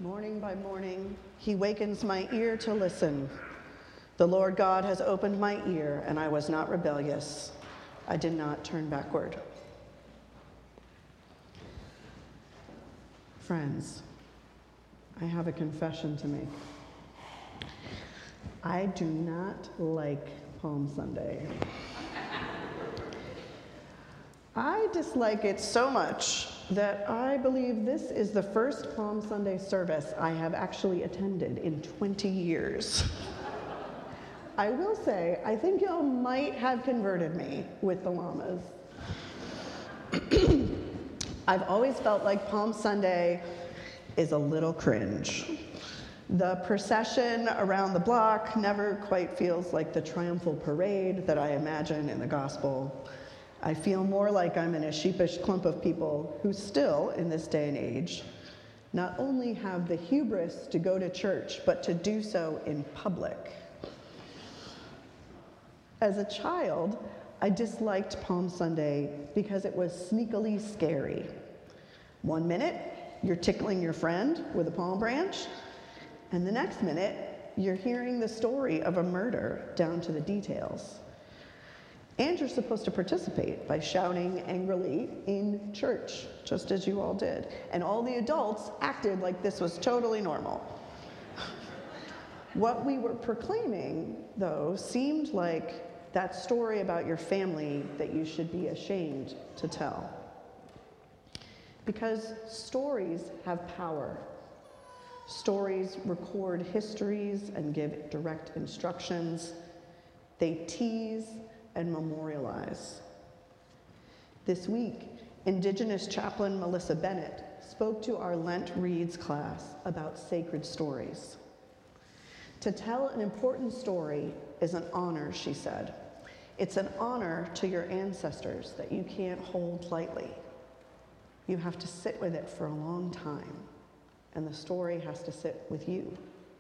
Morning by morning, he wakens my ear to listen. The Lord God has opened my ear, and I was not rebellious. I did not turn backward. Friends, I have a confession to make. I do not like Palm Sunday. I dislike it so much that I believe this is the first Palm Sunday service I have actually attended in 20 years. I will say, I think y'all might have converted me with the llamas. I've always felt like Palm Sunday is a little cringe. The procession around the block never quite feels like the triumphal parade that I imagine in the gospel. I feel more like I'm in a sheepish clump of people who still, in this day and age, not only have the hubris to go to church, but to do so in public. As a child, I disliked Palm Sunday because it was sneakily scary. 1 minute, you're tickling your friend with a palm branch, and the next minute, you're hearing the story of a murder down to the details. And you're supposed to participate by shouting angrily in church, just as you all did. And all the adults acted like this was totally normal. What we were proclaiming, though, seemed like that story about your family that you should be ashamed to tell. Because stories have power. Stories record histories and give direct instructions. They tease and memorialize. This week, Indigenous chaplain Melissa Bennett spoke to our Lent Reads class about sacred stories. To tell an important story is an honor, she said. It's an honor to your ancestors that you can't hold lightly. You have to sit with it for a long time, and the story has to sit with you.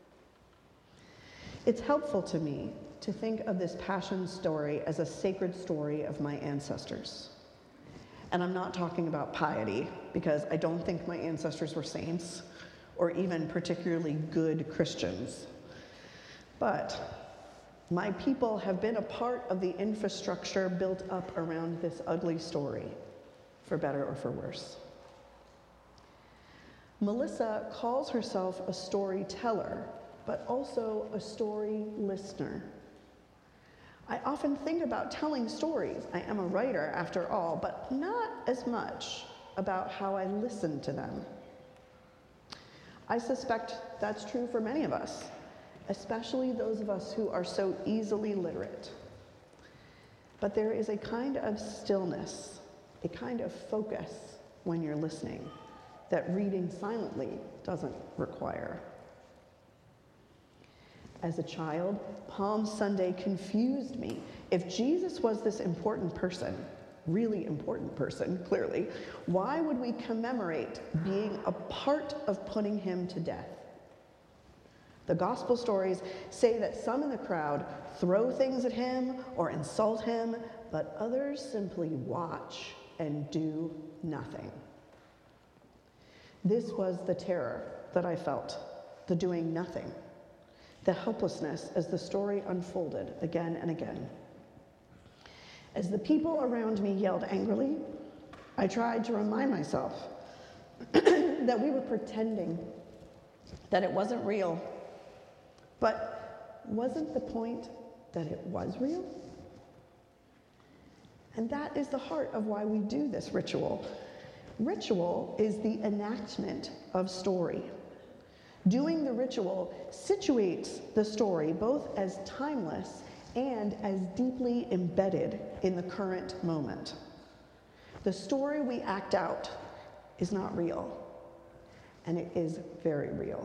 It's helpful to me to think of this passion story as a sacred story of my ancestors. And I'm not talking about piety, because I don't think my ancestors were saints, or even particularly good Christians. But my people have been a part of the infrastructure built up around this ugly story, for better or for worse. Melissa calls herself a storyteller, but also a story listener. I often think about telling stories. I am a writer, after all, but not as much about how I listen to them. I suspect that's true for many of us, especially those of us who are so easily literate. But there is a kind of stillness, a kind of focus when you're listening that reading silently doesn't require. As a child, Palm Sunday confused me. If Jesus was this important person, really important person, clearly, why would we commemorate being a part of putting him to death? The gospel stories say that some in the crowd throw things at him or insult him, but others simply watch and do nothing. This was the terror that I felt, the doing nothing. The helplessness as the story unfolded again and again. As the people around me yelled angrily, I tried to remind myself that we were pretending, that it wasn't real. But wasn't the point that it was real? And that is the heart of why we do this ritual. Ritual is the enactment of story. Doing the ritual situates the story both as timeless and as deeply embedded in the current moment. The story we act out is not real, and it is very real.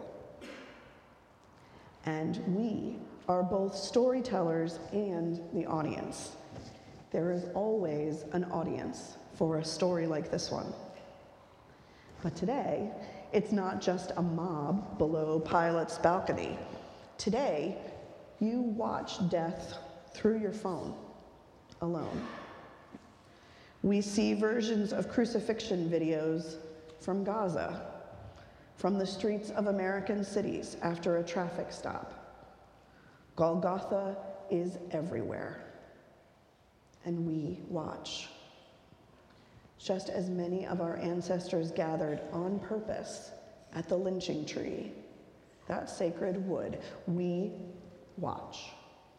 And we are both storytellers and the audience. There is always an audience for a story like this one. But today, it's not just a mob below Pilate's balcony. Today, you watch death through your phone, alone. We see versions of crucifixion videos from Gaza, from the streets of American cities after a traffic stop. Golgotha is everywhere, and we watch. Just as many of our ancestors gathered on purpose at the lynching tree, that sacred wood, we watch.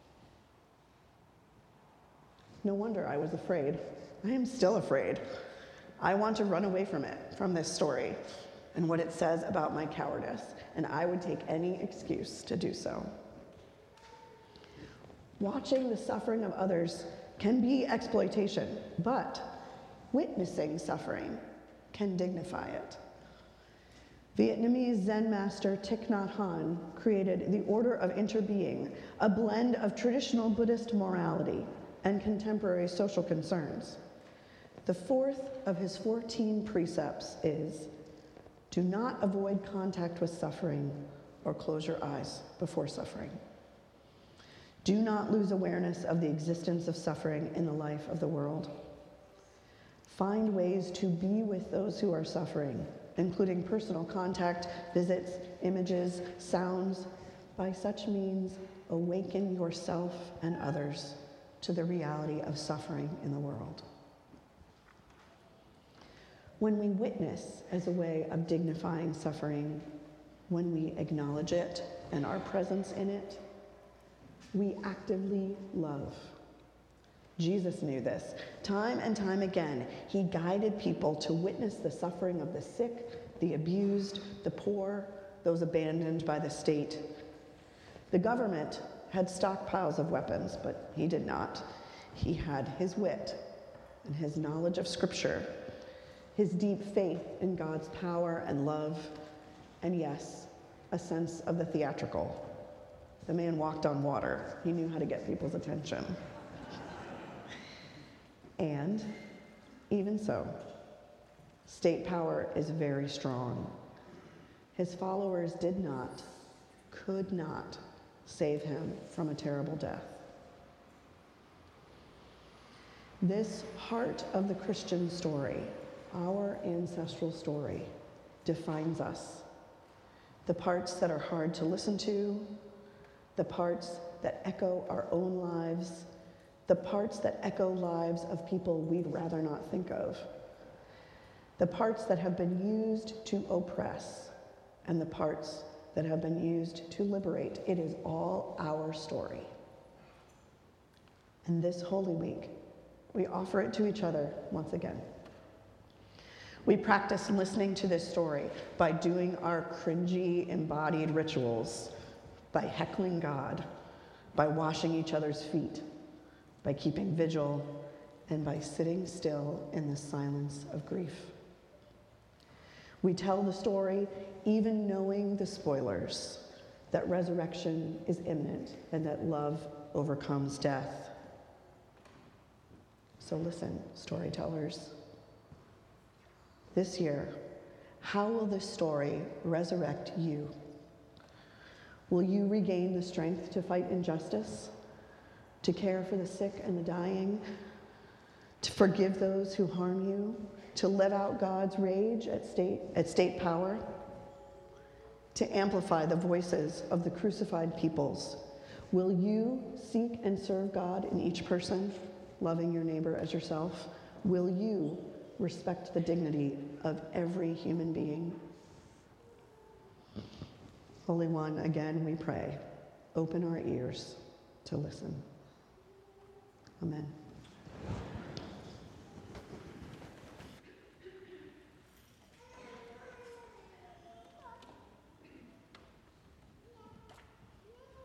No wonder I was afraid. I am still afraid. I want to run away from it, from this story, and what it says about my cowardice, and I would take any excuse to do so. Watching the suffering of others can be exploitation, but witnessing suffering can dignify it. Vietnamese Zen master Thich Nhat Hanh created the Order of Interbeing, a blend of traditional Buddhist morality and contemporary social concerns. The fourth of his 14 precepts is, do not avoid contact with suffering or close your eyes before suffering. Do not lose awareness of the existence of suffering in the life of the world. Find ways to be with those who are suffering, including personal contact, visits, images, sounds. By such means, awaken yourself and others to the reality of suffering in the world. When we witness as a way of dignifying suffering, when we acknowledge it and our presence in it, we actively love. Jesus knew this. Time and time again, he guided people to witness the suffering of the sick, the abused, the poor, those abandoned by the state. The government had stockpiles of weapons, but he did not. He had his wit and his knowledge of Scripture, his deep faith in God's power and love, and yes, a sense of the theatrical. The man walked on water. He knew how to get people's attention. And even so, state power is very strong. His followers did not, could not save him from a terrible death. This heart of the Christian story, our ancestral story, defines us. The parts that are hard to listen to, the parts that echo our own lives, the parts that echo lives of people we'd rather not think of, the parts that have been used to oppress, and the parts that have been used to liberate. It is all our story. And this Holy Week, we offer it to each other once again. We practice listening to this story by doing our cringy embodied rituals, by heckling God, by washing each other's feet, by keeping vigil, and by sitting still in the silence of grief. We tell the story even knowing the spoilers, that resurrection is imminent and that love overcomes death. So listen, storytellers. This year, how will this story resurrect you? Will you regain the strength to fight injustice, to care for the sick and the dying, to forgive those who harm you, to live out God's rage at state power, to amplify the voices of the crucified peoples? Will you seek and serve God in each person, loving your neighbor as yourself? Will you respect the dignity of every human being? Holy One, again we pray, open our ears to listen. Amen.